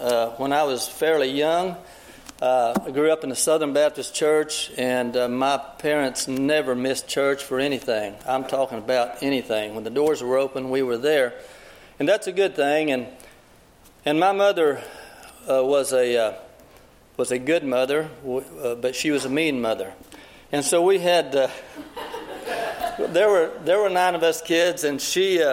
when I was fairly young. I grew up in the Southern Baptist Church, and my parents never missed church for anything. I'm talking about anything. When the doors were open, we were there, and that's a good thing. And my mother was a good mother, but she was a mean mother, and so we had. There were 9 of us kids, and she.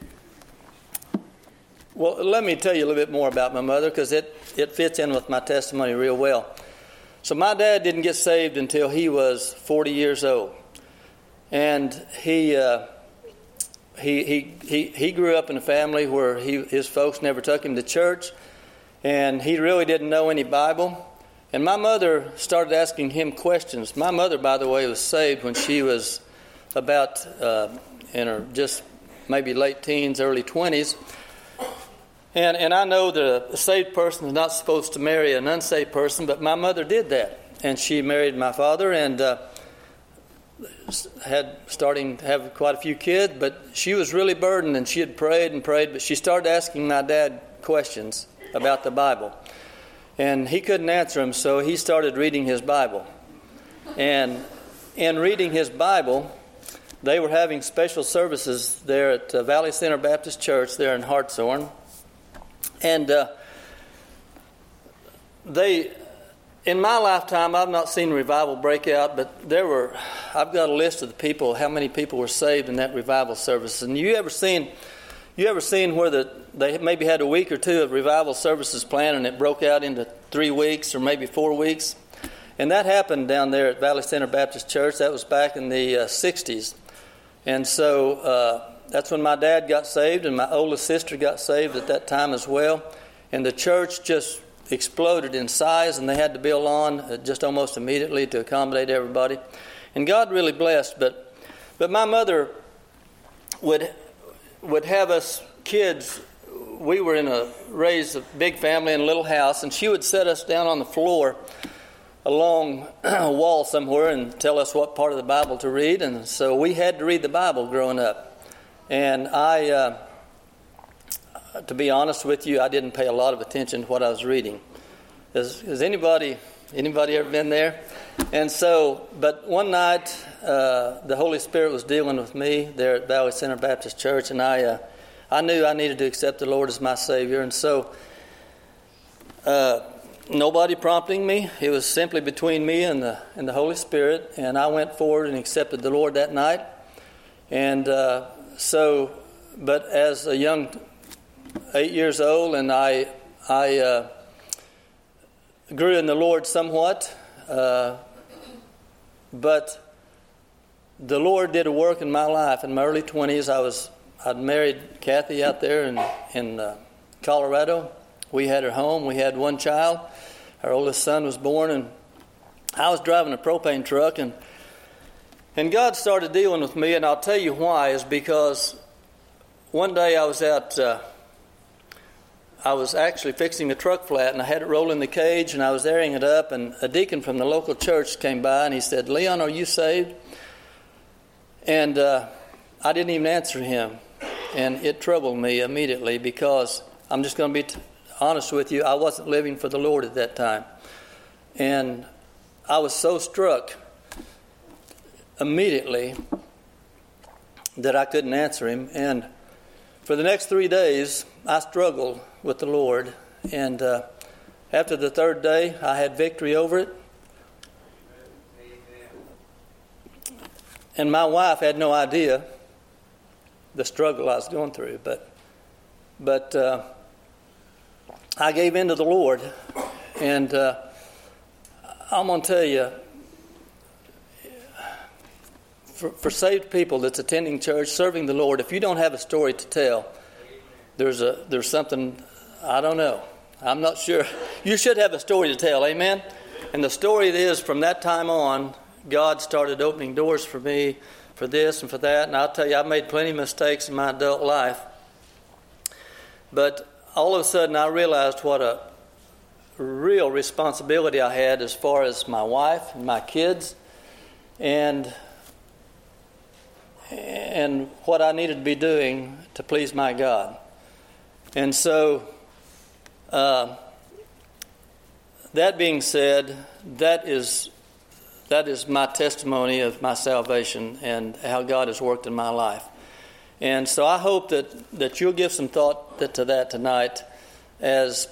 Well, let me tell you a little bit more about my mother, because it fits in with my testimony real well. So my dad didn't get saved until he was 40 years old, and he grew up in a family where his folks never took him to church, and he really didn't know any Bible. And my mother started asking him questions. My mother, by the way, was saved when she was about in her just maybe late teens, early 20s. And I know that a saved person is not supposed to marry an unsaved person, but my mother did that. And she married my father and starting to have quite a few kids, but she was really burdened, and she had prayed and prayed, but she started asking my dad questions about the Bible. And he couldn't answer them, so he started reading his Bible. And in reading his Bible, they were having special services there at Valley Center Baptist Church there in Hartshorn. And in my lifetime, I've not seen revival break out, but I've got a list of the people, how many people were saved in that revival service. And you ever seen where they maybe had a week or two of revival services planned, and it broke out into 3 weeks or maybe 4 weeks? And that happened down there at Valley Center Baptist Church. That was back in the 60s. And so that's when my dad got saved, and my oldest sister got saved at that time as well. And the church just exploded in size, and they had to build on just almost immediately to accommodate everybody. And God really blessed. But my mother would have us kids. We were raised a big family in a little house, and she would set us down on the floor along a wall somewhere and tell us what part of the Bible to read. And so we had to read the Bible growing up. And I, to be honest with you, I didn't pay a lot of attention to what I was reading. Has anybody ever been there? And so, but one night, the Holy Spirit was dealing with me there at Valley Center Baptist Church, and I knew I needed to accept the Lord as my Savior. And so, nobody prompting me. It was simply between me and the Holy Spirit, and I went forward and accepted the Lord that night. And but as a young 8 years old, and I grew in the Lord somewhat, but the Lord did a work in my life. In my early 20s, I'd married Kathy out there in Colorado. We had her home. We had one child. Our oldest son was born, and I was driving a propane truck, and God started dealing with me, and I'll tell you why, is because one day I was actually fixing the truck flat, and I had it roll in the cage, and I was airing it up, and a deacon from the local church came by, and he said, "Leon, are you saved?" And I didn't even answer him, and it troubled me immediately, because I'm just going to be honest with you, I wasn't living for the Lord at that time. And I was so struck immediately that I couldn't answer him. And for the next 3 days, I struggled with the Lord. And after the third day, I had victory over it. And my wife had no idea the struggle I was going through. But I gave in to the Lord. And I'm going to tell you, for saved people that's attending church, serving the Lord, if you don't have a story to tell, there's something, I don't know. I'm not sure. You should have a story to tell, amen? And the story is, from that time on, God started opening doors for me, for this and for that. And I'll tell you, I've made plenty of mistakes in my adult life. But all of a sudden, I realized what a real responsibility I had as far as my wife and my kids, and what I needed to be doing to please my God. And so that being said, that is my testimony of my salvation and how God has worked in my life. And so I hope that you'll give some thought to that tonight as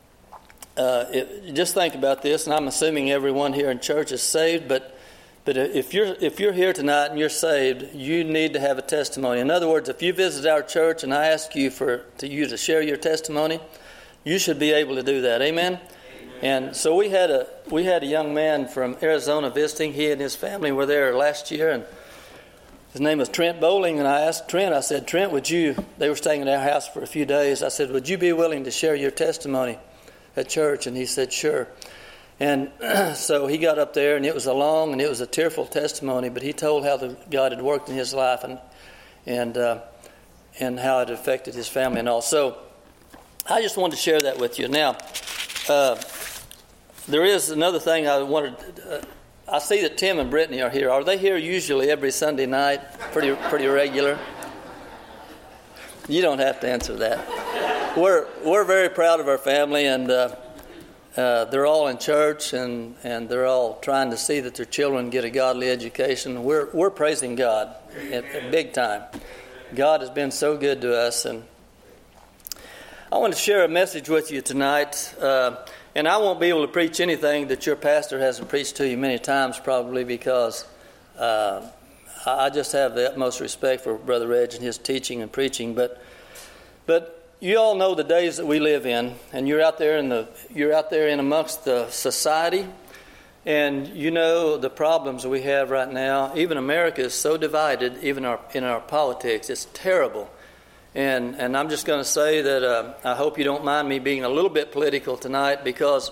just think about this, and I'm assuming everyone here in church is saved, but if you're here tonight and you're saved, you need to have a testimony. In other words, if you visit our church and I ask you to share your testimony, you should be able to do that. Amen? And so we had a young man from Arizona visiting. He and his family were there last year, and his name was Trent Bowling. And I asked Trent, I said, Trent, they were staying at our house for a few days. I said, would you be willing to share your testimony at church? And he said, sure. And so he got up there, and it was a long and it was a tearful testimony, but he told how God had worked in his life and how it affected his family and all. So I just wanted to share that with you. Now, there is another thing I wanted. I see that Tim and Brittany are here. Are they here usually every Sunday night? Pretty regular? You don't have to answer that. We're very proud of our family, and they're all in church, and they're all trying to see that their children get a godly education. We're praising God at big time. God has been so good to us, and I want to share a message with you tonight. And I won't be able to preach anything that your pastor hasn't preached to you many times, probably because I just have the utmost respect for Brother Reg and his teaching and preaching. But you all know the days that we live in, and you're out there in amongst the society, and you know the problems we have right now. Even America is so divided, even in our politics. It's terrible. And I'm just going to say that I hope you don't mind me being a little bit political tonight, because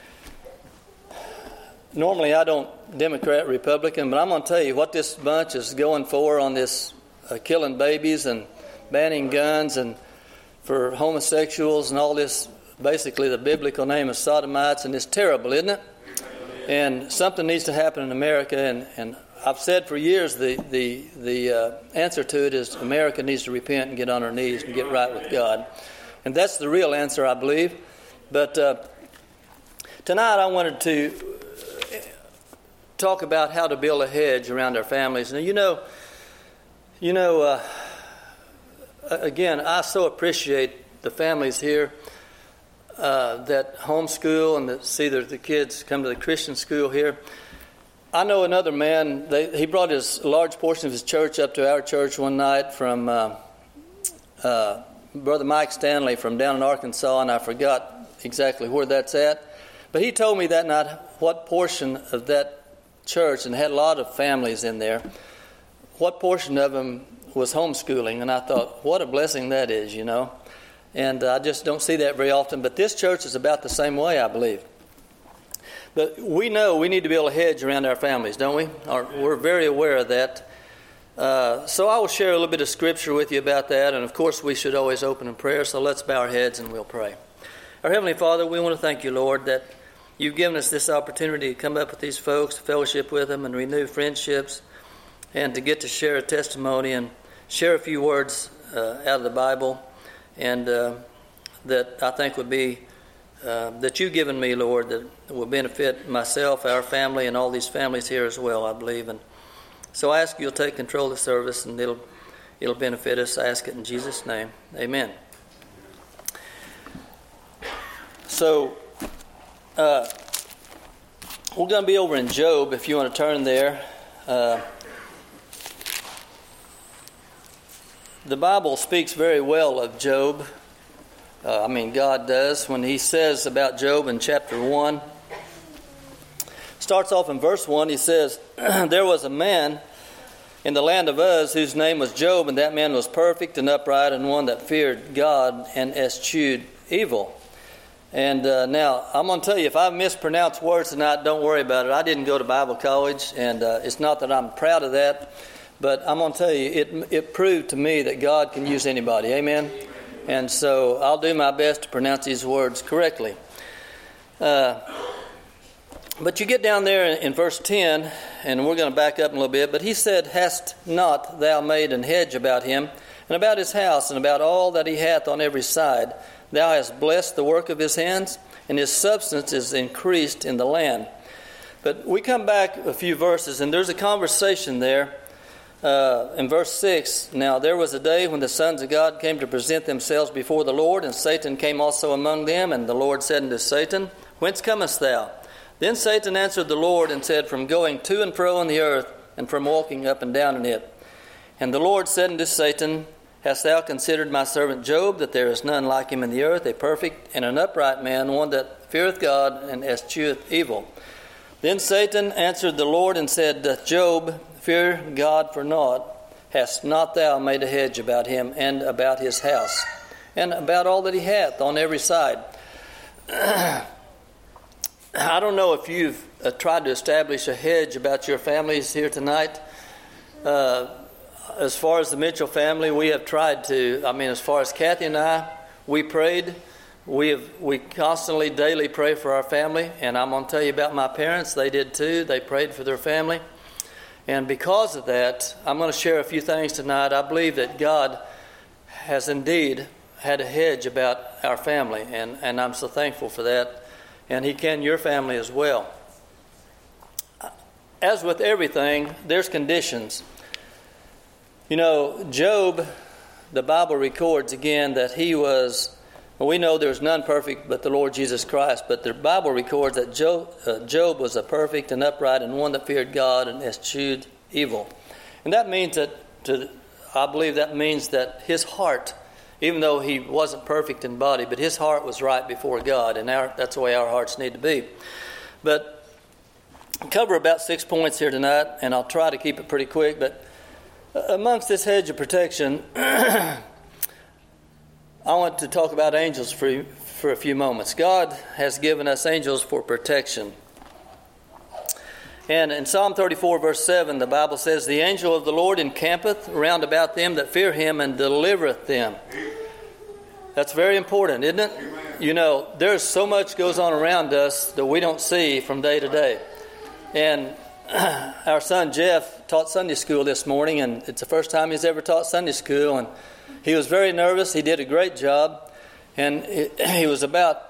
normally I don't Democrat, Republican, but I'm going to tell you what this bunch is going for on this killing babies and banning guns and for homosexuals and all this. Basically, the biblical name is sodomites, and it's terrible, isn't it? And something needs to happen in America, and I've said for years the answer to it is America needs to repent and get on her knees and get right with God. And that's the real answer, I believe. But tonight I wanted to talk about how to build a hedge around our families. Now, again, I so appreciate the families here that homeschool and that see that the kids come to the Christian school here. I know another man, he brought a large portion of his church up to our church one night from Brother Mike Stanley from down in Arkansas, and I forgot exactly where that's at. But he told me that night what portion of that church, and had a lot of families in there, what portion of them was homeschooling. And I thought, what a blessing that is, And I just don't see that very often. But this church is about the same way, I believe. But we know we need to build a hedge around our families, don't we? We're very aware of that. So I will share a little bit of scripture with you about that. And, of course, we should always open in prayer. So let's bow our heads and we'll pray. Our Heavenly Father, we want to thank you, Lord, that you've given us this opportunity to come up with these folks, fellowship with them, and renew friendships, and to get to share a testimony and share a few words out of the Bible, and that I think would be that you've given me, Lord, that will benefit myself, our family, and all these families here as well, I believe. And so I ask you'll take control of the service, and it'll benefit us. I ask it in Jesus' name. Amen. So we're going to be over in Job, if you want to turn there. The Bible speaks very well of Job. God does, when he says about Job in chapter 1. Starts off in verse 1, he says, there was a man in the land of Uz whose name was Job, and that man was perfect and upright, and one that feared God and eschewed evil. And now, I'm going to tell you, if I mispronounce words tonight, don't worry about it. I didn't go to Bible college, and it's not that I'm proud of that, but I'm going to tell you, it proved to me that God can use anybody. Amen? And so I'll do my best to pronounce these words correctly. But you get down there in verse 10, and we're going to back up a little bit. But he said, hast not thou made an hedge about him, and about his house, and about all that he hath on every side? Thou hast blessed the work of his hands, and his substance is increased in the land. But we come back a few verses, and there's a conversation there in verse 6. Now there was a day when the sons of God came to present themselves before the Lord, and Satan came also among them. And the Lord said unto Satan, Whence comest thou? Then Satan answered the Lord and said, From going to and fro in the earth, and from walking up and down in it. And the Lord said unto Satan, Hast thou considered my servant Job, that there is none like him in the earth, a perfect and an upright man, one that feareth God and escheweth evil? Then Satan answered the Lord and said, Doth Job fear God for naught? Hast not thou made a hedge about him and about his house, and about all that he hath on every side? I don't know if you've tried to establish a hedge about your families here tonight. As far as the Mitchell family, we have tried to. As far as Kathy and I, we prayed. We constantly, daily pray for our family. And I'm going to tell you about my parents. They did too. They prayed for their family. And because of that, I'm going to share a few things tonight. I believe that God has indeed had a hedge about our family. And I'm so thankful for that. And He can your family as well. As with everything, there's conditions. You know, Job, the Bible records again that he was, we know there's none perfect but the Lord Jesus Christ, but the Bible records that Job was a perfect and upright and one that feared God and eschewed evil. And that means I believe that means that his heart, even though he wasn't perfect in body, but his heart was right before God, and that's the way our hearts need to be. But I'll cover about 6 points here tonight, and I'll try to keep it pretty quick, but amongst this hedge of protection, I want to talk about angels for a few moments. God has given us angels for protection. And in Psalm 34, verse 7, the Bible says, The angel of the Lord encampeth round about them that fear him and delivereth them. That's very important, isn't it? You know, there's so much goes on around us that we don't see from day to day. And our son Jeff taught Sunday school this morning, and it's the first time he's ever taught Sunday school, and he was very nervous. He did a great job, and he was about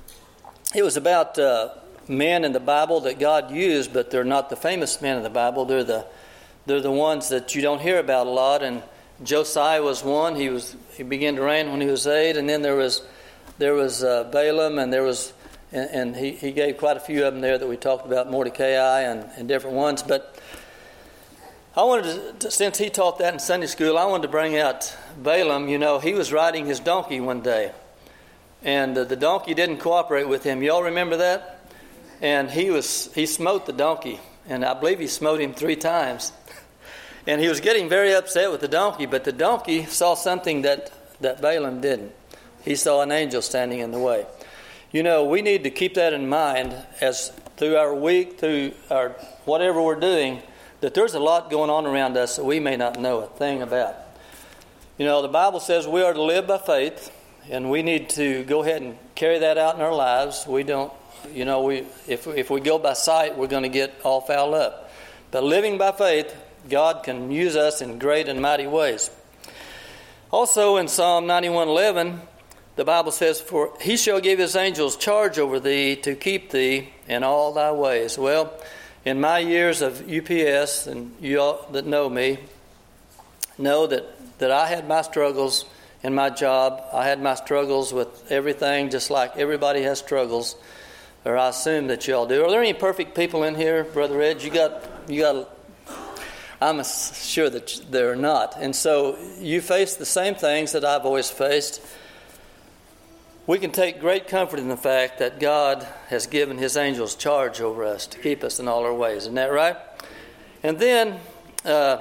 men in the Bible that God used, but they're not the famous men in the Bible. They're the ones that you don't hear about a lot. And Josiah was one. He began to reign when he was 8, and then there was Balaam, and he gave quite a few of them there that we talked about, Mordecai and different ones. But I wanted to, since he taught that in Sunday school, I wanted to bring out Balaam. You know, he was riding his donkey one day, and the donkey didn't cooperate with him. Y'all remember that? And he smote the donkey, and I believe he smote him 3 times. And he was getting very upset with the donkey, but the donkey saw something that Balaam didn't. He saw an angel standing in the way. You know, we need to keep that in mind as through our week, through our whatever we're doing, that there's a lot going on around us that we may not know a thing about. You know, the Bible says we are to live by faith, and we need to go ahead and carry that out in our lives. We don't, you know, if we go by sight, we're going to get all fouled up. But living by faith, God can use us in great and mighty ways. Also in Psalm 91:11, the Bible says, For he shall give his angels charge over thee to keep thee in all thy ways. Well, in my years of UPS, and you all that know me, know that I had my struggles in my job. I had my struggles with everything, just like everybody has struggles, or I assume that you all do. Are there any perfect people in here, Brother Ed? You got. I'm sure that there are not. And so you face the same things that I've always faced. We can take great comfort in the fact that God has given His angels charge over us to keep us in all our ways. Isn't that right? And then the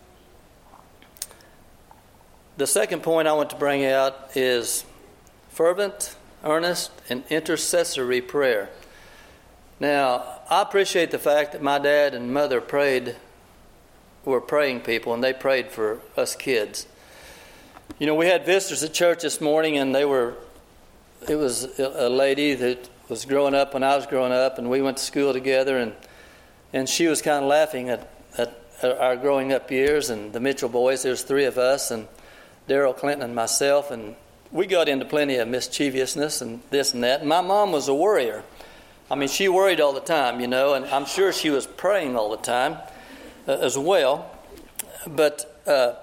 second point I want to bring out is fervent, earnest, and intercessory prayer. Now, I appreciate the fact that my dad and mother were praying people, and they prayed for us kids. You know, we had visitors at church this morning, and it was a lady that was growing up when I was growing up, and we went to school together, and she was kind of laughing at our growing up years and the Mitchell boys. There's 3 of us, and Daryl Clinton and myself, and we got into plenty of mischievousness and this and that. And my mom was a worrier. I mean, she worried all the time, and I'm sure she was praying all the time as well. But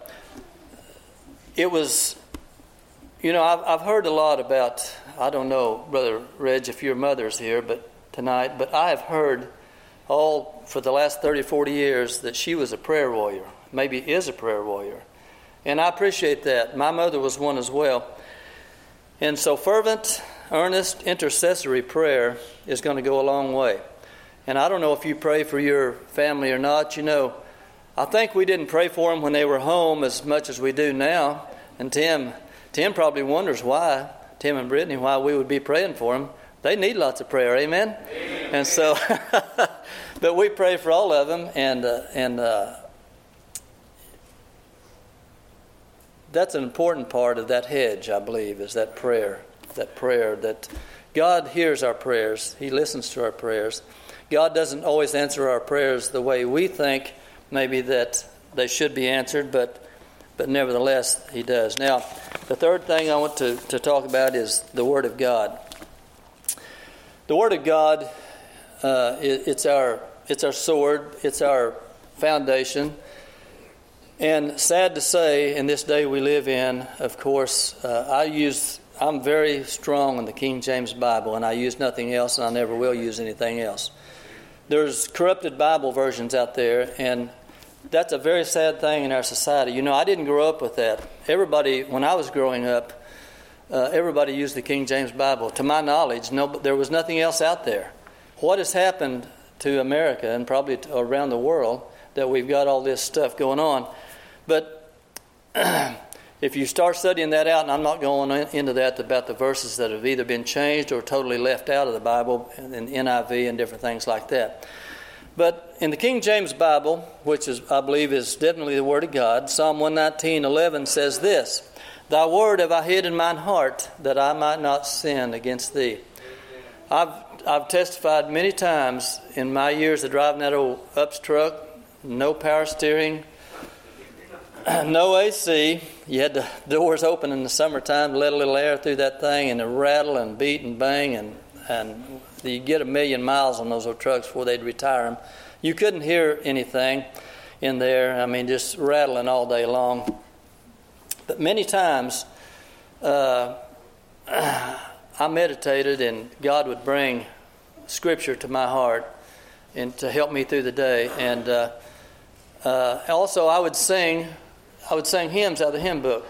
it was, I've heard a lot about, I don't know, Brother Reg, if your mother's here tonight, but I have heard all for the last 30, 40 years that she was a prayer warrior, maybe is a prayer warrior. And I appreciate that. My mother was one as well. And so fervent, earnest, intercessory prayer is going to go a long way. And I don't know if you pray for your family or not. I think we didn't pray for them when they were home as much as we do now. And Tim probably wonders why, Tim and Brittany, why we would be praying for them. They need lots of prayer, amen? Amen. And so, but we pray for all of them, and that's an important part of that hedge, I believe, is that prayer that God hears our prayers. He listens to our prayers. God doesn't always answer our prayers the way we think maybe that they should be answered, but nevertheless, He does. Now, the third thing I want to talk about is the Word of God. The Word of God, it's our sword, it's our foundation. And sad to say, in this day we live in, of course, I'm very strong in the King James Bible, and I use nothing else, and I never will use anything else. There's corrupted Bible versions out there, and that's a very sad thing in our society. I didn't grow up with that. Everybody, when I was growing up, everybody used the King James Bible. To my knowledge, there was nothing else out there. What has happened to America and probably around the world that we've got all this stuff going on? But if you start studying that out, and I'm not going into that about the verses that have either been changed or totally left out of the Bible, and NIV and different things like that. But in the King James Bible, which I believe is definitely the Word of God, Psalm 119:11 says this: Thy word have I hid in mine heart, that I might not sin against Thee. I've testified many times in my years of driving that old Ups truck, no power steering, no AC. You had the doors open in the summertime to let a little air through that thing, and it rattle and beat and bang, and you get 1,000,000 miles on those old trucks before they'd retire them. You couldn't hear anything in there. I mean, just rattling all day long. But many times I meditated, and God would bring Scripture to my heart and to help me through the day. And also I would sing hymns out of the hymn book.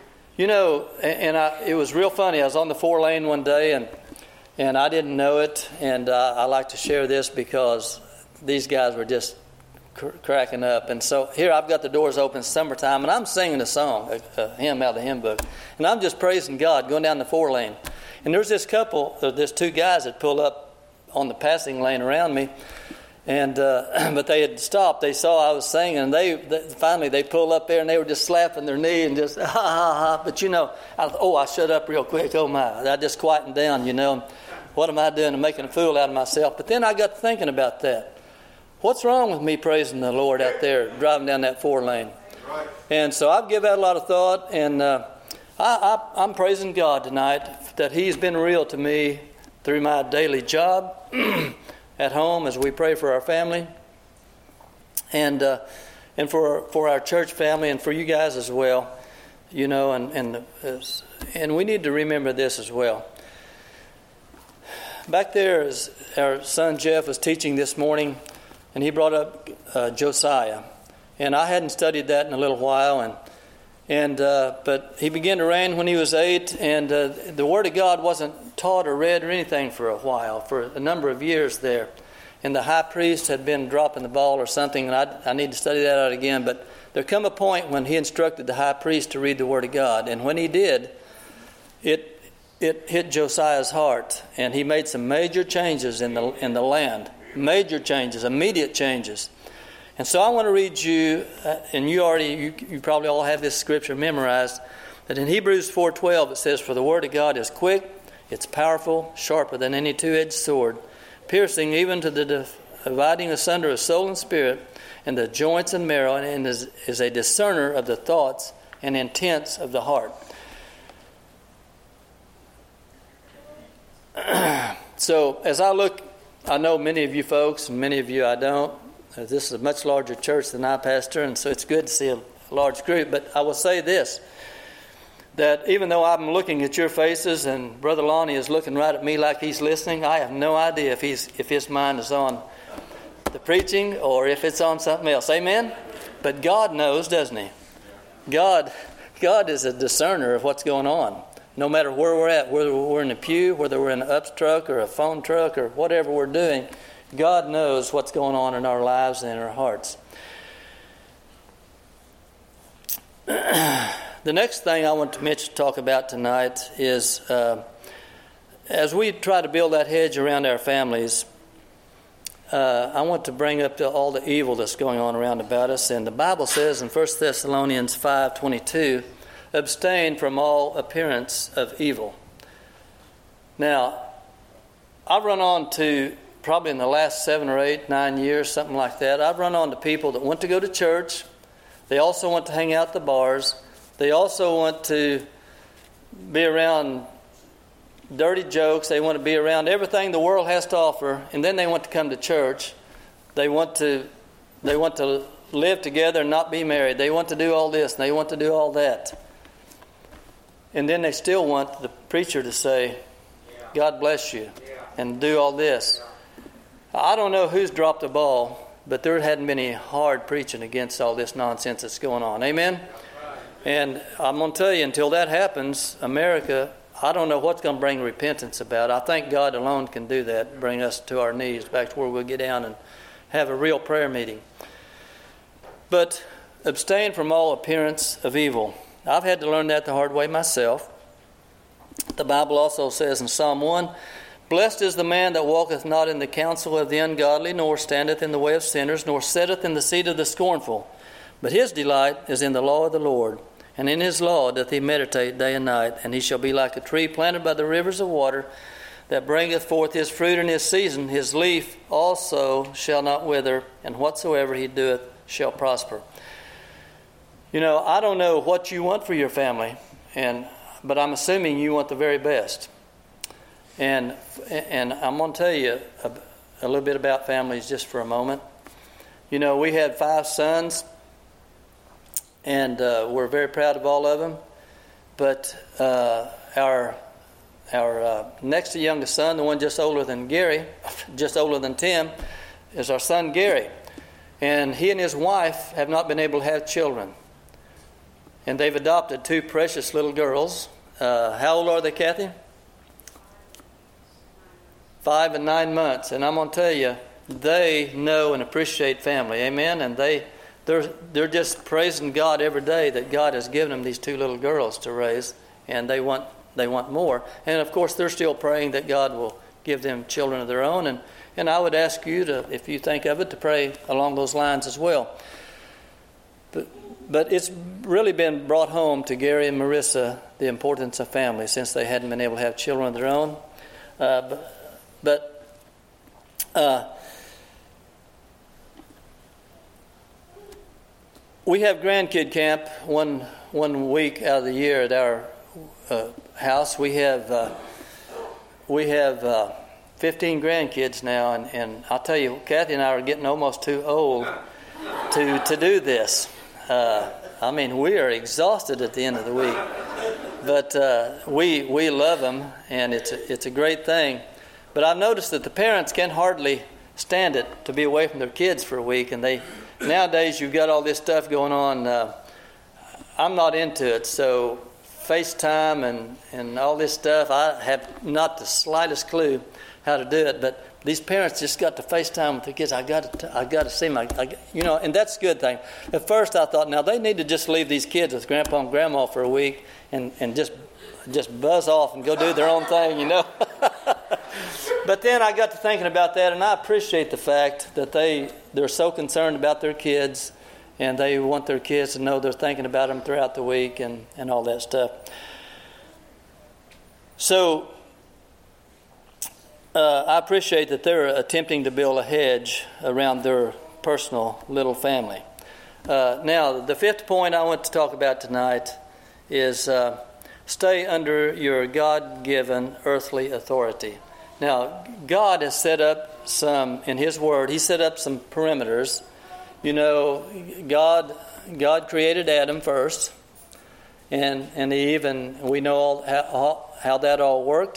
It was real funny. I was on the 4-lane one day, and I didn't know it. And I like to share this because these guys were just cracking up. And so here I've got the doors open, summertime, and I'm singing a song, a hymn out of the hymn book. And I'm just praising God, going down the 4-lane. And there's there's two guys that pulled up on the passing lane around me. And but they had stopped. They saw I was singing, and they finally pulled up there, and they were just slapping their knee and just ha ha ha. But I shut up real quick. Oh my! I just quietened down. What am I doing? I'm making a fool out of myself. But then I got thinking about that. What's wrong with me praising the Lord out there driving down that 4-lane? Right. And so I've given that a lot of thought, and I'm praising God tonight that He's been real to me through my daily job. At home as we pray for our family, and for our church family, and for you guys as well, and we need to remember this as well. Back there, as our son Jeff was teaching this morning, and he brought up Josiah, and I hadn't studied that in a little while, but he began to reign when he was 8, and the Word of God wasn't taught or read or anything for a while, for a number of years there. And the high priest had been dropping the ball or something, and I need to study that out again. But there come a point when he instructed the high priest to read the Word of God, and when he did, it hit Josiah's heart, and he made some major changes in the land, major changes, immediate changes. And so I want to read you, and you probably all have this scripture memorized, that in Hebrews 4:12 it says, "For the Word of God is quick, it's powerful, sharper than any two-edged sword, piercing even to the dividing asunder of soul and spirit, and the joints and marrow, and is a discerner of the thoughts and intents of the heart." So as I look, I know many of you folks and many of you I don't. This is a much larger church than I pastor, and so it's good to see a large group. But I will say this, that even though I'm looking at your faces and Brother Lonnie is looking right at me like he's listening, I have no idea if his mind is on the preaching or if it's on something else. Amen? But God knows, doesn't He? God is a discerner of what's going on. No matter where we're at, whether we're in a pew, whether we're in an ups truck or a phone truck or whatever we're doing, God knows what's going on in our lives and in our hearts. The next thing I want to talk about tonight is as we try to build that hedge around our families, I want to bring up all the evil that's going on around about us. And the Bible says in 1 Thessalonians 5:22, abstain from all appearance of evil. Now, I've run on to, probably in the last 7 or 8, 9 years, something like that, I've run on to people that want to go to church. They also want to hang out at the bars. They also want to be around dirty jokes. They want to be around everything the world has to offer, and then they want to come to church. They want to live together and not be married. They want to do all this, and they want to do all that. And then they still want the preacher to say, God bless you, and do all this. I don't know who's dropped the ball, but there hadn't been any hard preaching against all this nonsense that's going on. Amen? And I'm going to tell you, until that happens, America, I don't know what's going to bring repentance about. I think God alone can do that, bring us to our knees, back to where we'll get down and have a real prayer meeting. But abstain from all appearance of evil. I've had to learn that the hard way myself. The Bible also says in Psalm 1, blessed is the man that walketh not in the counsel of the ungodly, nor standeth in the way of sinners, nor sitteth in the seat of the scornful. But his delight is in the law of the Lord, and in his law doth he meditate day and night. And he shall be like a tree planted by the rivers of water, that bringeth forth his fruit in his season. His leaf also shall not wither, and whatsoever he doeth shall prosper. You know, I don't know what you want for your family, but I'm assuming you want the very best. And I'm going to tell you a little bit about families just for a moment. You know, we had 5 sons, and we're very proud of all of them. But our next to youngest son, the one just older than Tim, is our son Gary. And he and his wife have not been able to have children. And they've adopted 2 precious little girls. How old are they, Kathy? 5 and 9 months. And I'm going to tell you, they know and appreciate family. Amen? And they're just praising God every day that God has given them these 2 little girls to raise. And they want more. And of course, they're still praying that God will give them children of their own. And I would ask you to, if you think of it, to pray along those lines as well. But it's really been brought home to Gary and Marissa the importance of family since they hadn't been able to have children of their own. We have grandkid camp one week out of the year at our house. We have 15 grandkids now, and I'll tell you, Kathy and I are getting almost too old to do this. I mean, we are exhausted at the end of the week, but we love them, and it's a great thing. But I've noticed that the parents can hardly stand it to be away from their kids for a week, and nowadays you've got all this stuff going on. I'm not into it, so FaceTime and all this stuff, I have not the slightest clue how to do it, but these parents just got to FaceTime with the kids. I got to see them, and that's a good thing. At first I thought, now they need to just leave these kids with Grandpa and Grandma for a week and just buzz off and go do their own thing, But then I got to thinking about that, and I appreciate the fact that they're so concerned about their kids, and they want their kids to know they're thinking about them throughout the week and all that stuff. So I appreciate that they're attempting to build a hedge around their personal little family. Now, the 5th point I want to talk about tonight is stay under your God-given earthly authority. Now, God has set up in His Word, He set up some perimeters. You know, God created Adam first, and Eve, and we know how that all worked.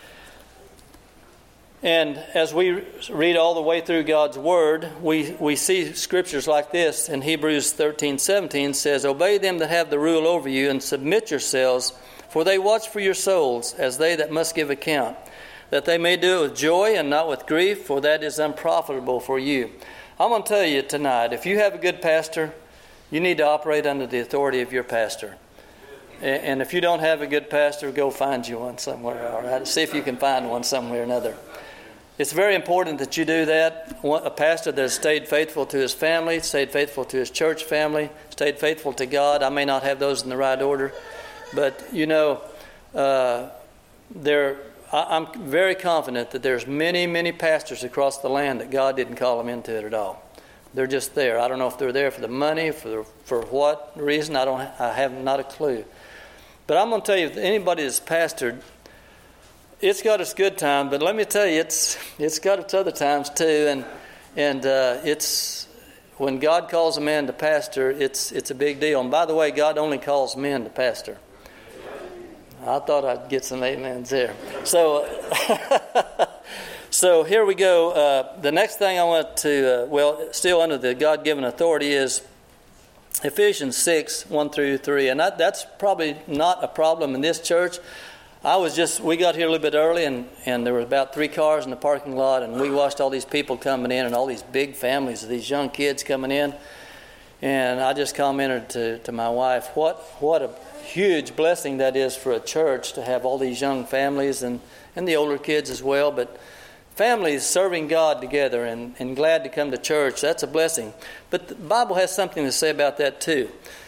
And as we read all the way through God's Word, we see scriptures like this. In Hebrews 13:17 says, "Obey them that have the rule over you, and submit yourselves, for they watch for your souls, as they that must give account, that they may do it with joy and not with grief, for that is unprofitable for you." I'm going to tell you tonight, if you have a good pastor, you need to operate under the authority of your pastor. And if you don't have a good pastor, go find you one somewhere. All right? See if you can find one somewhere or another. It's very important that you do that. A pastor that has stayed faithful to his family, stayed faithful to his church family, stayed faithful to God. I may not have those in the right order, but you know, I'm very confident that there's many, many pastors across the land that God didn't call them into it at all. They're just there. I don't know if they're there for the money, for what reason. I have not a clue. But I'm going to tell you, if anybody that's pastored, it's got its good time, but let me tell you, it's got its other times too. And it's when God calls a man to pastor, it's a big deal. And by the way, God only calls men to pastor. I thought I'd get some amens there. So, so here we go. The next thing I want to, still under the God-given authority, is Ephesians 6:1-3. And that's probably not a problem in this church. We got here a little bit early, and there were about 3 cars in the parking lot, and we watched all these people coming in and all these big families of these young kids coming in. And I just commented to my wife, what a huge blessing that is for a church to have all these young families and the older kids as well. But families serving God together and glad to come to church, that's a blessing. But the Bible has something to say about that too.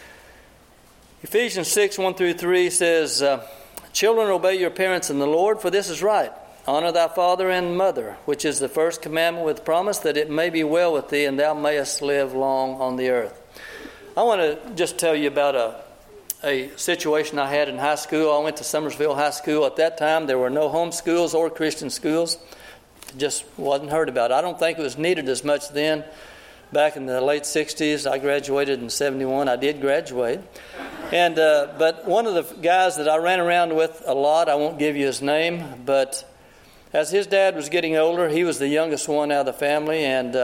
Ephesians 6:1-3 says, "Children, obey your parents in the Lord, for this is right. Honor thy father and mother, which is the first commandment with promise, that it may be well with thee, and thou mayest live long on the earth." I want to just tell you about a situation I had in high school. I went to Summersville High School. At that time, there were no home schools or Christian schools. It just wasn't heard about. I don't think it was needed as much then. Back in the late 60s, I graduated in 71. I did graduate. And but one of the guys that I ran around with a lot, I won't give you his name, but as his dad was getting older, he was the youngest one out of the family, and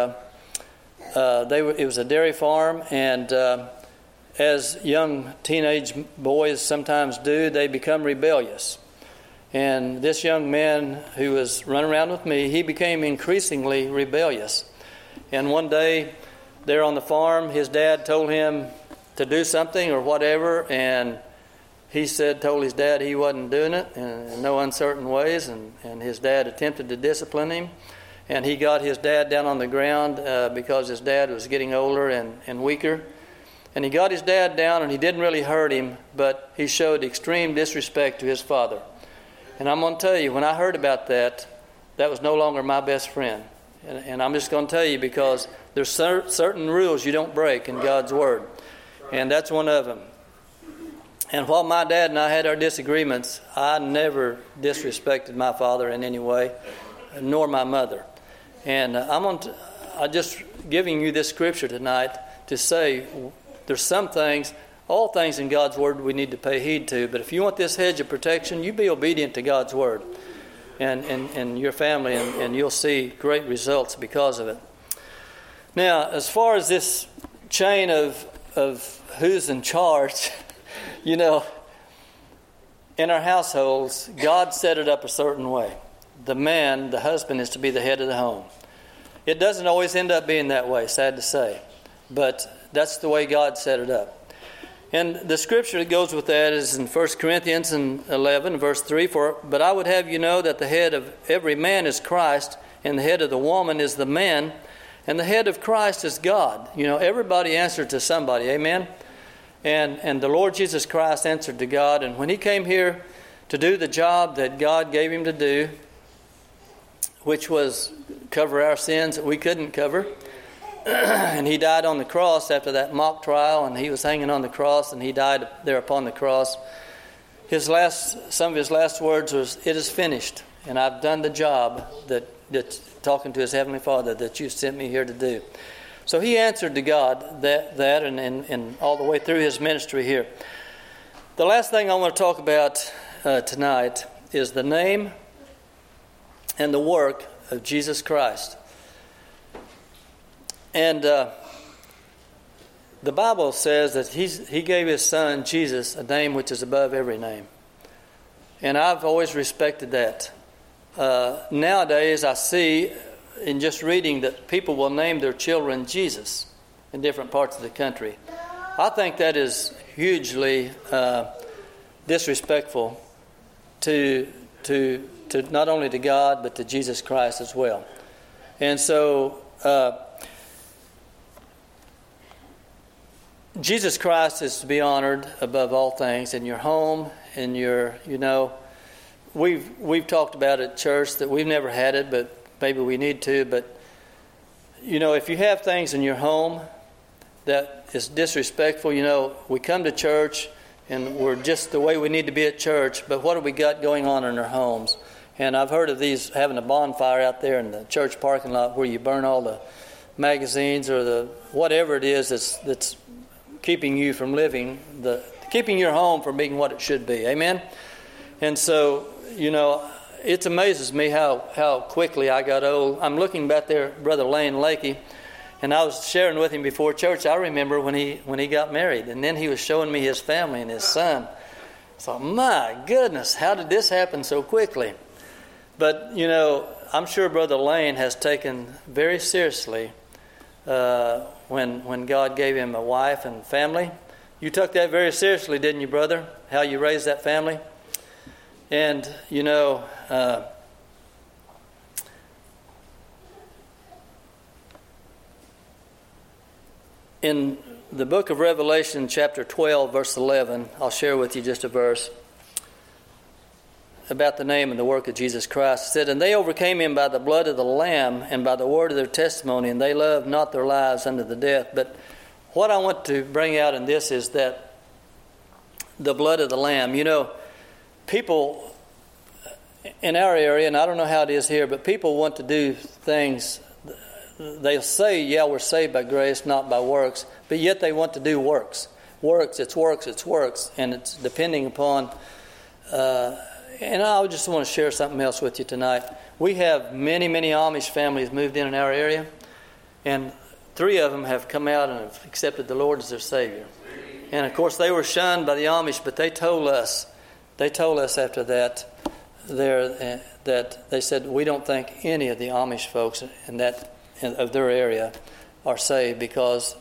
it was a dairy farm, and as young teenage boys sometimes do, they become rebellious. And this young man who was running around with me, he became increasingly rebellious. And one day, there on the farm, his dad told him to do something or whatever, and he told his dad he wasn't doing it in no uncertain ways, and his dad attempted to discipline him, and he got his dad down on the ground because his dad was getting older and weaker, and he got his dad down, and he didn't really hurt him, but he showed extreme disrespect to his father. And I'm going to tell you, when I heard about that, that was no longer my best friend. And I'm just going to tell you, because there's certain rules you don't break in God's Word. And that's one of them. And while my dad and I had our disagreements, I never disrespected my father in any way, nor my mother. And I'm just giving you this scripture tonight to say there's some things, all things in God's Word we need to pay heed to. But if you want this hedge of protection, you be obedient to God's Word and your family, and you'll see great results because of it. Now, as far as this chain of who's in charge, you know, in our households, God set it up a certain way. The husband, is to be the head of the home. It doesn't always end up being that way, sad to say, but that's the way God set it up. And the scripture that goes with that is in 1 Corinthians 11, verse 3, "But I would have you know that the head of every man is Christ, and the head of the woman is the man, and the head of Christ is God." You know, everybody answered to somebody, amen? And the Lord Jesus Christ answered to God, and when He came here to do the job that God gave Him to do, which was cover our sins that we couldn't cover, and He died on the cross after that mock trial, and He was hanging on the cross, and He died there upon the cross. some of his last words was, "It is finished, and I've done the job that's talking to his Heavenly Father that you sent me here to do." So he answered to God that and all the way through his ministry here. The last thing I want to talk about tonight is the name and the work of Jesus Christ. And the Bible says that he gave his son Jesus a name which is above every name. And I've always respected that. Nowadays I see in just reading that people will name their children Jesus in different parts of the country. I think that is hugely disrespectful to not only to God but to Jesus Christ as well. And so Jesus Christ is to be honored above all things in your home, in your, we've talked about at church that we've never had it, but maybe we need to. But, if you have things in your home that is disrespectful, we come to church and we're just the way we need to be at church, but what have we got going on in our homes? And I've heard of these having a bonfire out there in the church parking lot where you burn all the magazines or the whatever it is that's keeping you from keeping your home from being what it should be. Amen? And so, it amazes me how quickly I got old. I'm looking back there at Brother Lane Lakey, and I was sharing with him before church. I remember when he got married, and then he was showing me his family and his son. I thought, my goodness, how did this happen so quickly? But, I'm sure Brother Lane has taken very seriously when God gave him a wife and family. You took that very seriously, didn't you, brother? How you raised that family? And, in the book of Revelation, chapter 12, verse 11, I'll share with you just a verse about the name and the work of Jesus Christ. It said, "And they overcame him by the blood of the Lamb and by the word of their testimony, and they loved not their lives unto the death." But what I want to bring out in this is that the blood of the Lamb. People in our area, and I don't know how it is here, but people want to do things. They'll say, yeah, we're saved by grace, not by works, but yet they want to do works. It's works, and it's depending upon... and I just want to share something else with you tonight. We have many, many Amish families moved in our area, and 3 of them have come out and have accepted the Lord as their Savior. And of course, they were shunned by the Amish, but they told us after that, that they said, we don't think any of the Amish folks of their area are saved because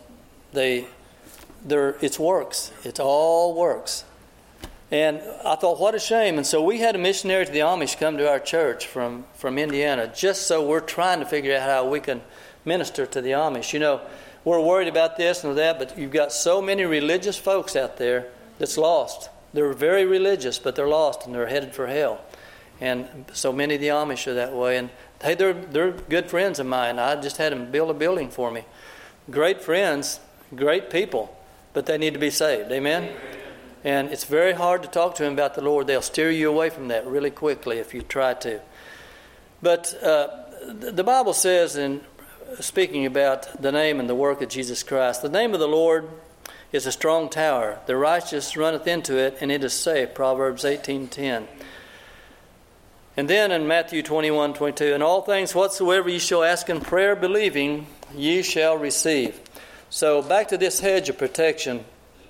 it's works. It's all works. And I thought, what a shame. And so we had a missionary to the Amish come to our church from Indiana, just so we're trying to figure out how we can minister to the Amish. We're worried about this and that, but you've got so many religious folks out there that's lost. They're very religious, but they're lost and they're headed for hell. And so many of the Amish are that way. And hey, they're good friends of mine. I just had them build a building for me. Great friends, great people, but they need to be saved. Amen? And it's very hard to talk to them about the Lord. They'll steer you away from that really quickly if you try to. But the Bible says, in speaking about the name and the work of Jesus Christ, the name of the Lord is a strong tower. The righteous runneth into it, and it is safe. Proverbs 18:10. And then in Matthew 21:22, "And all things whatsoever ye shall ask in prayer, believing, ye shall receive." So back to this hedge of protection.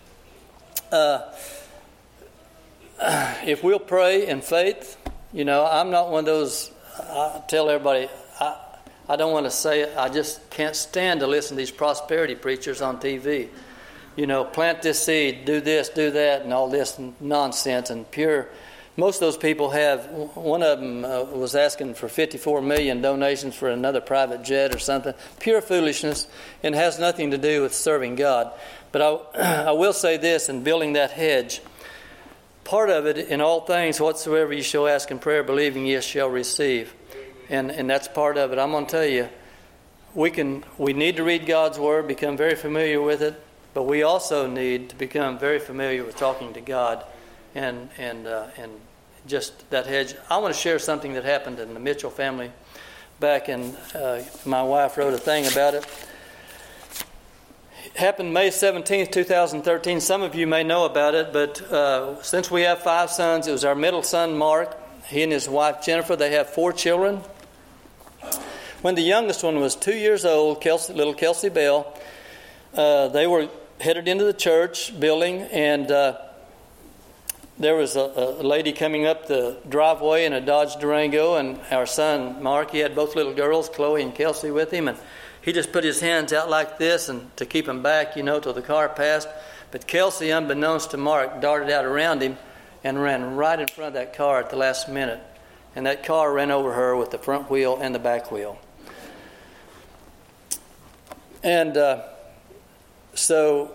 If we'll pray in faith, I'm not one of those, I tell everybody, I don't want to say it, I just can't stand to listen to these prosperity preachers on TV. Plant this seed, do this, do that, and all this nonsense and pure. Most of those people have, one of them was asking for 54 million donations for another private jet or something. Pure foolishness, and has nothing to do with serving God. But I will say this, in building that hedge, part of it, in all things whatsoever you shall ask in prayer, believing ye shall receive. And that's part of it. I'm going to tell you, we need to read God's Word, become very familiar with it, but we also need to become very familiar with talking to God and just that hedge. I want to share something that happened in the Mitchell family back in, my wife wrote a thing about it. It happened May 17th, 2013. Some of you may know about it, but since we have 5 sons, it was our middle son, Mark. He and his wife, Jennifer, they have 4 children. When the youngest one was 2 years old, little Kelsey Bell, they were headed into the church building, and there was a lady coming up the driveway in a Dodge Durango, and our son, Mark, he had both little girls, Chloe and Kelsey, with him, and he just put his hands out like this and to keep them back, till the car passed. But Kelsey, unbeknownst to Mark, darted out around him and ran right in front of that car at the last minute. And that car ran over her with the front wheel and the back wheel. And so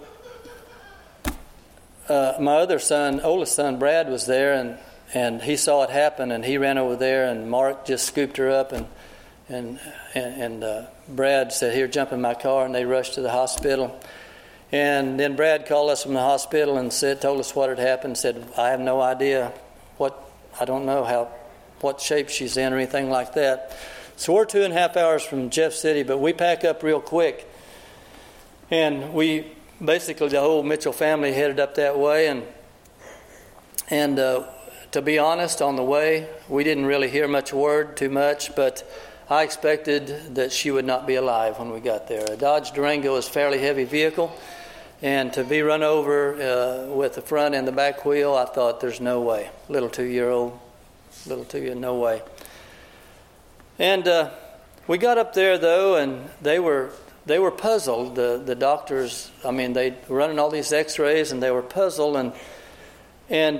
my other son, oldest son, Brad, was there, and he saw it happen, and he ran over there, and Mark just scooped her up, and Brad said, "Here, jump in my car," and they rushed to the hospital. And then Brad called us from the hospital and told us what had happened, said, "I have no idea I don't know what shape she's in or anything like that." So we're 2.5 hours from Jeff City, but we pack up real quick. And we basically, the whole Mitchell family headed up that way. And to be honest, on the way, we didn't really hear too much, but I expected that she would not be alive when we got there. A Dodge Durango is a fairly heavy vehicle, and to be run over with the front and the back wheel, I thought, there's no way. Little 2-year-old, no way. And we got up there, though, and they were puzzled. The doctors, they were running all these X-rays, and they were puzzled. And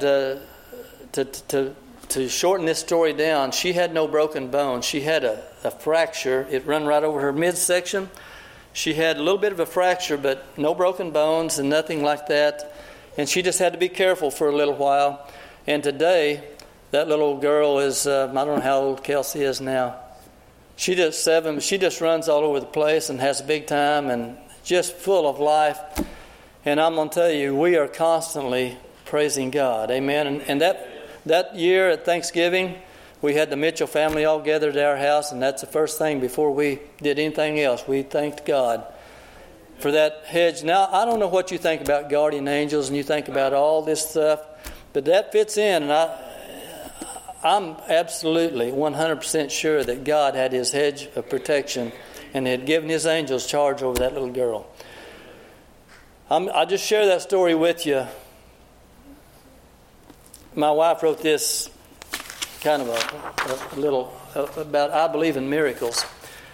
to shorten this story down, she had no broken bones. She had a fracture. It ran right over her midsection. She had a little bit of a fracture, but no broken bones and nothing like that. And she just had to be careful for a little while. And today, that little girl is, I don't know how old Kelsey is now. She just 7. She just runs all over the place and has a big time and just full of life. And I'm going to tell you, we are constantly praising God. Amen. And that year at Thanksgiving, we had the Mitchell family all gathered at our house, and that's the first thing before we did anything else. We thanked God for that hedge. Now, I don't know what you think about guardian angels and you think about all this stuff, but that fits in, and I'm absolutely 100% sure that God had his hedge of protection and had given his angels charge over that little girl. I just share that story with you. My wife wrote this kind of a little about I believe in miracles.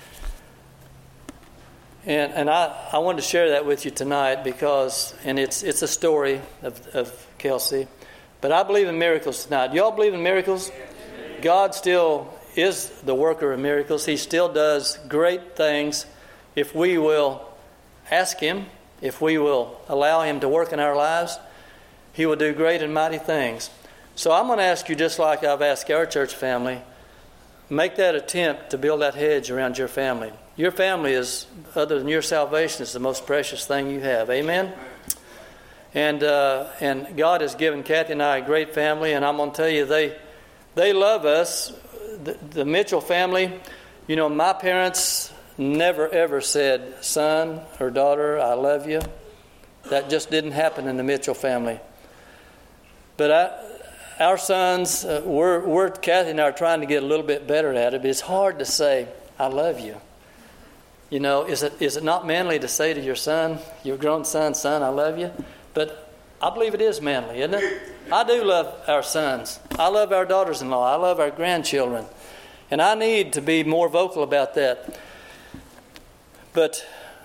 And I wanted to share that with you tonight because it's a story of Kelsey. But I believe in miracles tonight. Y'all believe in miracles? God still is the worker of miracles. He still does great things if we will ask him, if we will allow him to work in our lives. He will do great and mighty things. So I'm going to ask you, just like I've asked our church family, make that attempt to build that hedge around your family. Your family is, other than your salvation, is the most precious thing you have. Amen? And God has given Kathy and I a great family, and I'm going to tell you, they love us. The Mitchell family, my parents never ever said, "Son or daughter, I love you." That just didn't happen in the Mitchell family. But our sons, Kathy and I are trying to get a little bit better at it, but it's hard to say, "I love you." Is it not manly to say to your son, your grown son, "Son, I love you"? But I believe it is manly, isn't it? I do love our sons. I love our daughters-in-law. I love our grandchildren. And I need to be more vocal about that. But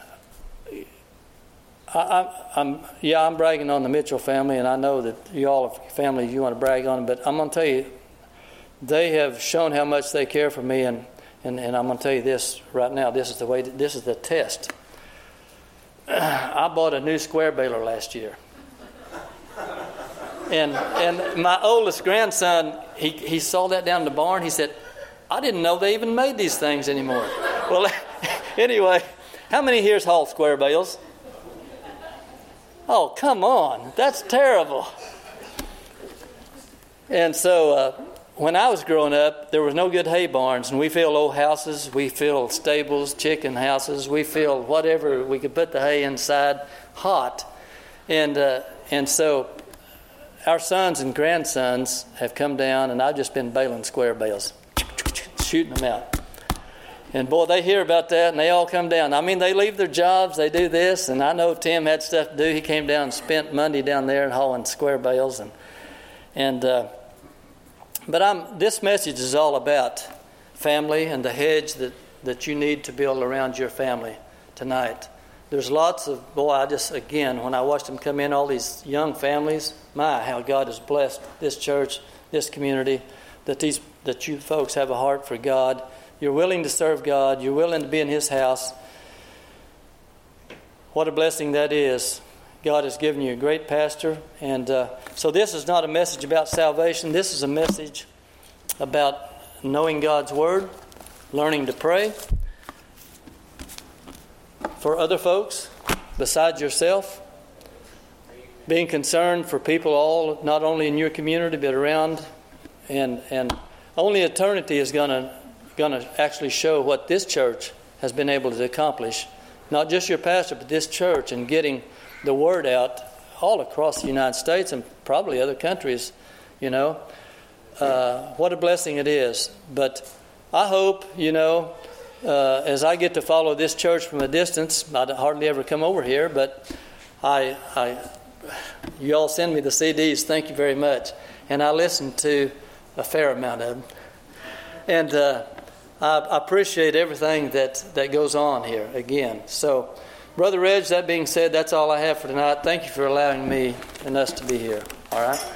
I'm bragging on the Mitchell family, and I know that you all have family you want to brag on, but I'm going to tell you, they have shown how much they care for me, and I'm going to tell you this right now. This is the test. I bought a new square baler last year. And my oldest grandson, he saw that down in the barn. He said, "I didn't know they even made these things anymore." Well, anyway, how many here's haul square bales? Oh, come on. That's terrible. And so when I was growing up, there was no good hay barns, and we filled old houses, we filled stables, chicken houses, we filled whatever we could put the hay inside hot. And so our sons and grandsons have come down, and I've just been baling square bales, shooting them out. And boy, they hear about that, and they all come down. I mean, they leave their jobs, they do this, and I know Tim had stuff to do. He came down and spent Monday down there and hauling square bales. But this message is all about family and the hedge that you need to build around your family tonight. There's lots of, when I watched them come in, all these young families, how God has blessed this church, this community, that you folks have a heart for God. You're willing to serve God. You're willing to be in His house. What a blessing that is. God has given you a great pastor. And so this is not a message about salvation. This is a message about knowing God's Word, learning to pray for other folks besides yourself, being concerned for people not only in your community but around, and only eternity is going to actually show what this church has been able to accomplish. Not just your pastor, but this church, and getting the word out all across the United States and probably other countries. What a blessing it is. But I hope, as I get to follow this church from a distance, I hardly ever come over here, but you all send me the CDs. Thank you very much. And I listen to a fair amount of them. And I appreciate everything that goes on here again. So, Brother Reg, that being said, that's all I have for tonight. Thank you for allowing me and us to be here. All right?